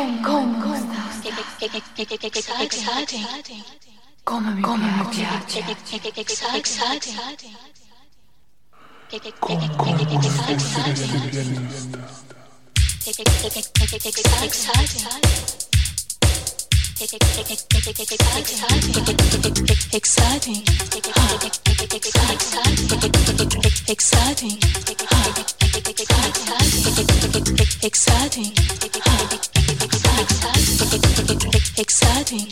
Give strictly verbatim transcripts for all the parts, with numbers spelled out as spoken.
Exciting. Come mi piace. Exciting. Exciting. Exciting. Exciting. Exciting.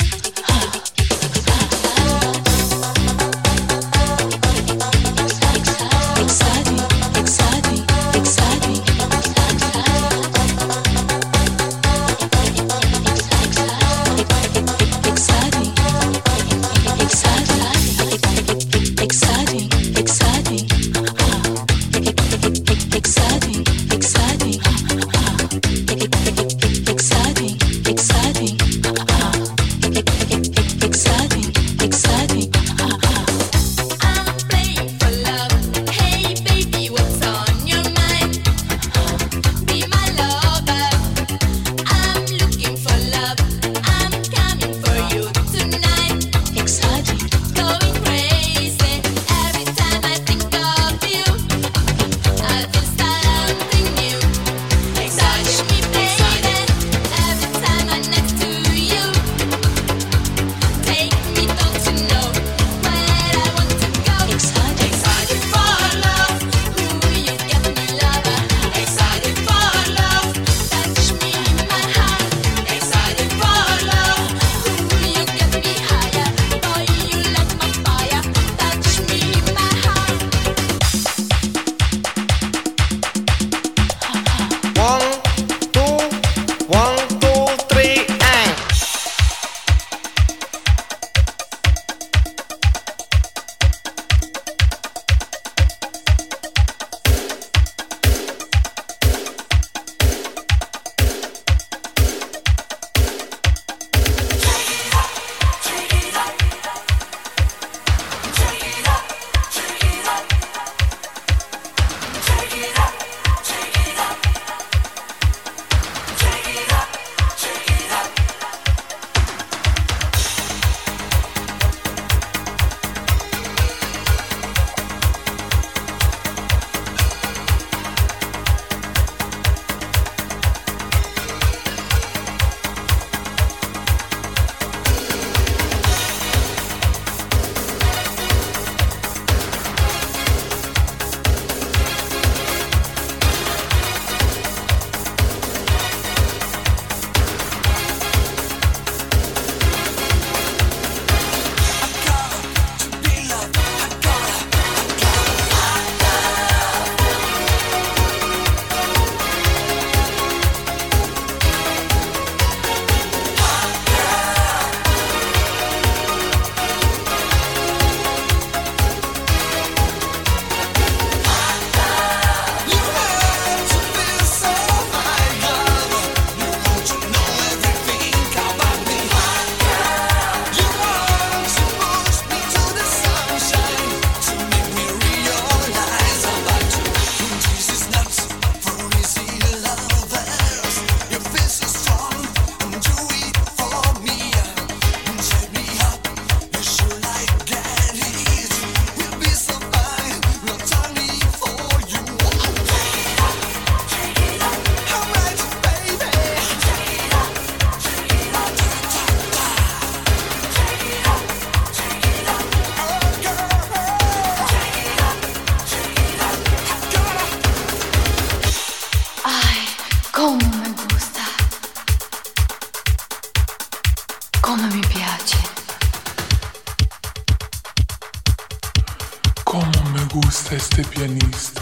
Este pianista,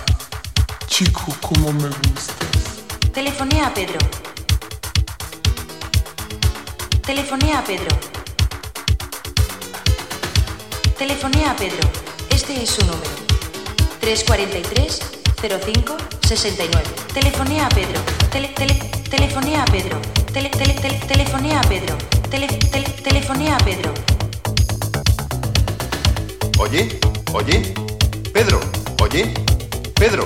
chico, cómo me gustas. Telefonea a Pedro. Telefonea a Pedro. Telefonea a Pedro. Este es su número. tres cuatro tres, cero cinco, seis nueve. Telefonea a Pedro. Tele, tele, telefonea a Pedro. Tele, tele, tele, telefonea a Pedro. Tele, tele, telefonea a Pedro. Oye, oye, Pedro. Oye, Pedro.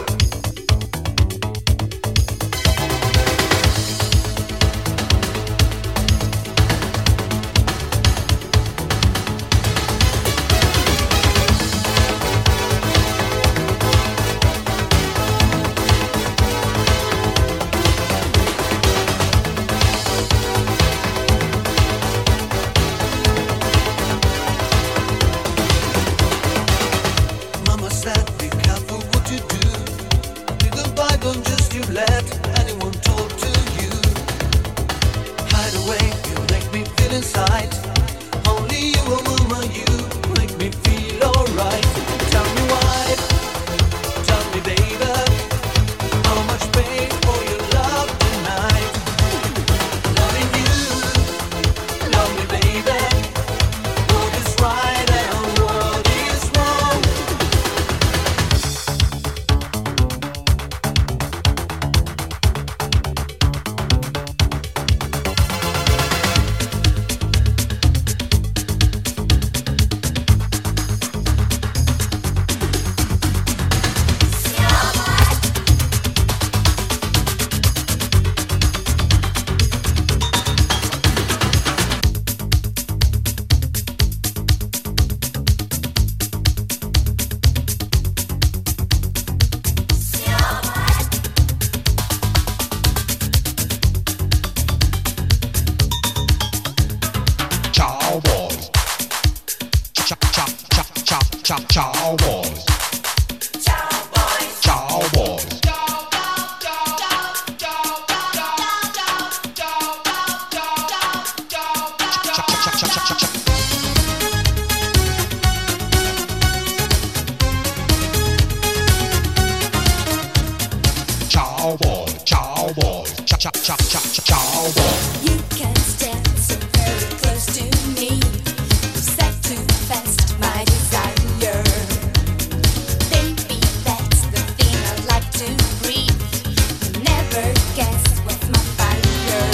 don't just you let anyone talk to you. Hide away, you make me feel inside. Only you, a woman, you make me feel alright. Tell me why, tell me baby, how much pain for your love tonight. Loving you, love me baby, what is right and what is wrong. Ciao boys. Ciao ciao ciao ciao ciao ciao boys. Ciao boys. Ciao boys. Ciao boy, ciao boy, ciao ciao ciao ciao ciao boy. You can stand so very close to me. You set to fast my desire. Baby, that's the thing I like to breathe. You never guess what's my fire.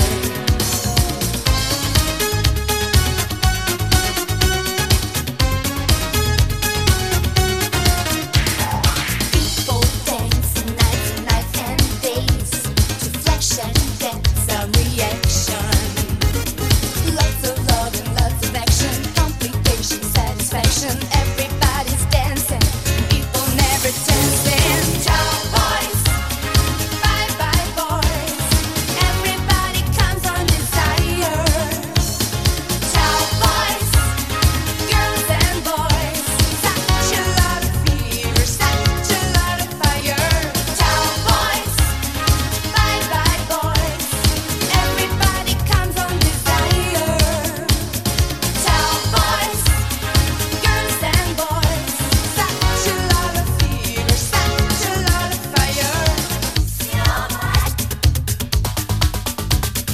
People dance nights and nights and days to flesh and dance a reaction. Lots of love and lots of action, complication, satisfaction. Everybody's dancing, people never dancing. Ciao boys, bye bye boys. Everybody comes on desire. Ciao boys, girls and boys. Such a lot of fear, such a lot of fire. Ciao boys, bye bye boys. Everybody comes on desire. Ciao boys, girls and boys. Such a lot of fear, such a lot of fire.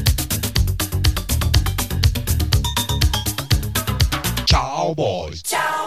Ciao boys. Ciao